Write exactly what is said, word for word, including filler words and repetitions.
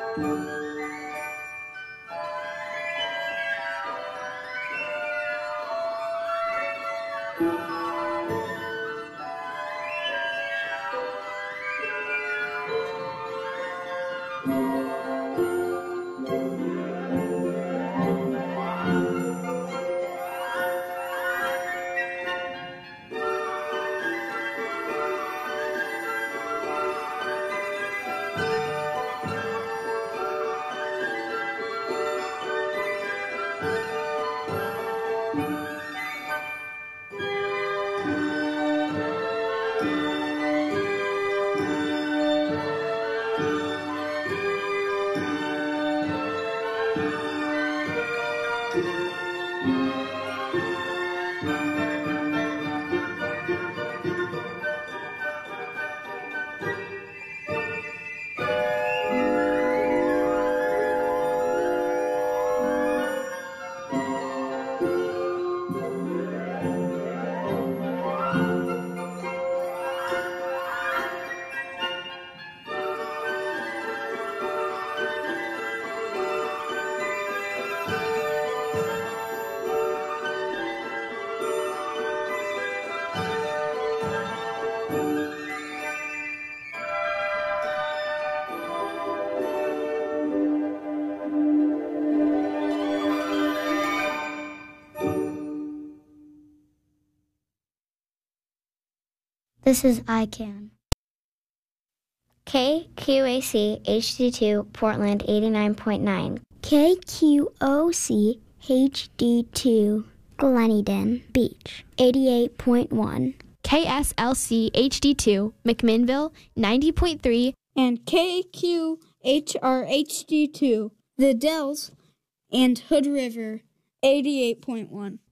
This is I CAN. K Q A C H D two, Portland eighty-nine point nine. K Q O C H D two, Gleneden Beach eighty-eight point one. K S L C H D two, McMinnville ninety point three. And K Q H R H D two, The Dells and Hood River eighty-eight point one.